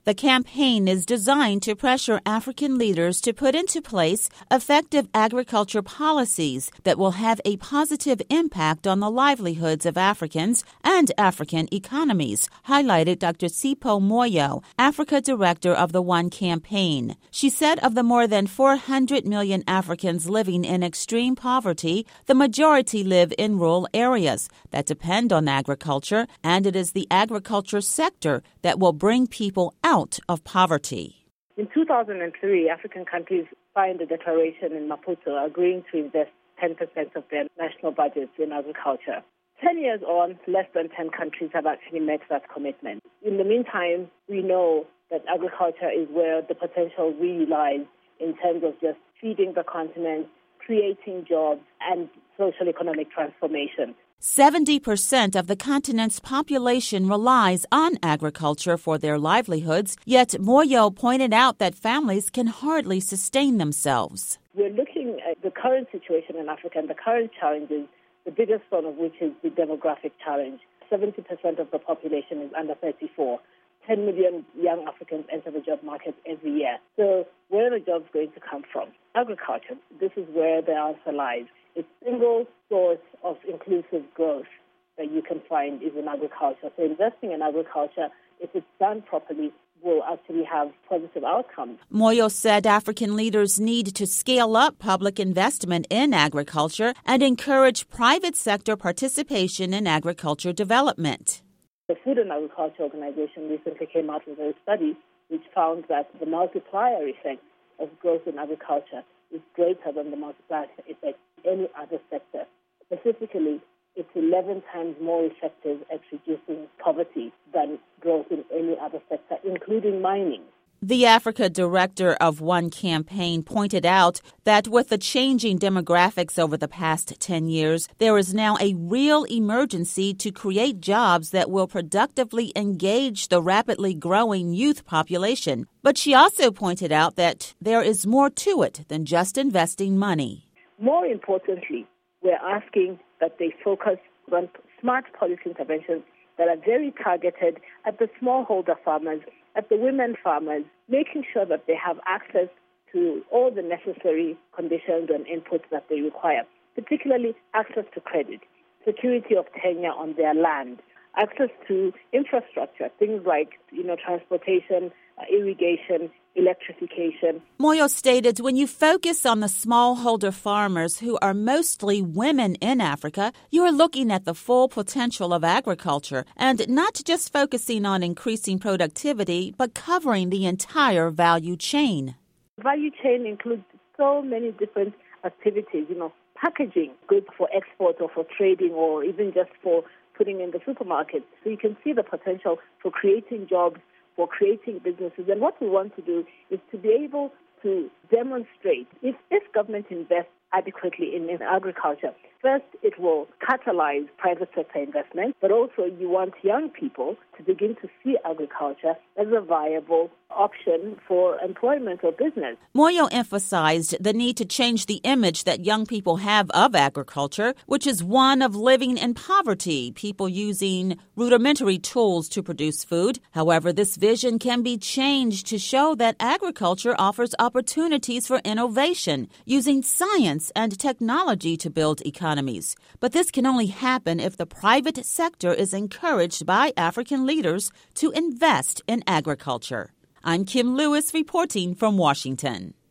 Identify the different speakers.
Speaker 1: The campaign is designed to pressure African leaders to put into place effective agriculture policies that will have a positive impact on the livelihoods of Africans and African economies, highlighted Dr. Sipho Moyo, Africa Director of the One Campaign. She said of the more than 400 million Africans living in extreme poverty, the majority live in rural areas that depend on agriculture, and it is the agriculture sector that will bring people out of poverty.
Speaker 2: In 2003, African countries signed a declaration in Maputo agreeing to invest 10% of their national budgets in agriculture. 10 years on, less than 10 countries have actually met that commitment. In the meantime, we know that agriculture is where the potential really lies in terms of just feeding the continent, creating jobs, and social economic transformation.
Speaker 1: 70% of the continent's population relies on agriculture for their livelihoods, yet Moyo pointed out that families can hardly sustain themselves.
Speaker 2: We're looking at the current situation in Africa and the current challenges, the biggest one of which is the demographic challenge. 70% of the population is under 34. 10 million young Africans enter the job market every year. So where are the jobs going to come from? Agriculture. This is where the answer lies. It's single source of inclusive growth that you can find is in agriculture. So investing in agriculture, if it's done properly, will actually have positive outcomes.
Speaker 1: Moyo said African leaders need to scale up public investment in agriculture and encourage private sector participation in agriculture development.
Speaker 2: The Food and Agriculture Organization recently came out with a study which found that the multiplier effect of growth in agriculture is greater than the multiplier effect in any other sector. Specifically, it's 11 times more effective at reducing poverty than growth in any other sector, including mining.
Speaker 1: The Africa Director of One Campaign pointed out that with the changing demographics over the past 10 years, there is now a real emergency to create jobs that will productively engage the rapidly growing youth population. But she also pointed out that there is more to it than just investing money.
Speaker 2: More importantly, we're asking that they focus on smart policy interventions that are very targeted at the smallholder farmers, at the women farmers, making sure that they have access to all the necessary conditions and inputs that they require, particularly access to credit, security of tenure on their land, access to infrastructure, things like, transportation, irrigation, electrification.
Speaker 1: Moyo stated when you focus on the smallholder farmers who are mostly women in Africa, you are looking at the full potential of agriculture and not just focusing on increasing productivity, but covering the entire value chain.
Speaker 2: Value chain includes so many different activities, packaging, goods for export or for trading or even just for putting in the supermarket. So you can see the potential for creating jobs, for creating businesses. And what we want to do is to be able to demonstrate if government invests adequately in agriculture. First, it will catalyze private sector investment, but also you want young people to begin to see agriculture as a viable option for employment or business.
Speaker 1: Moyo emphasized the need to change the image that young people have of agriculture, which is one of living in poverty, people using rudimentary tools to produce food. However, this vision can be changed to show that agriculture offers opportunities for innovation, using science and technology to build economies. But this can only happen if the private sector is encouraged by African leaders to invest in agriculture. I'm Kim Lewis reporting from Washington.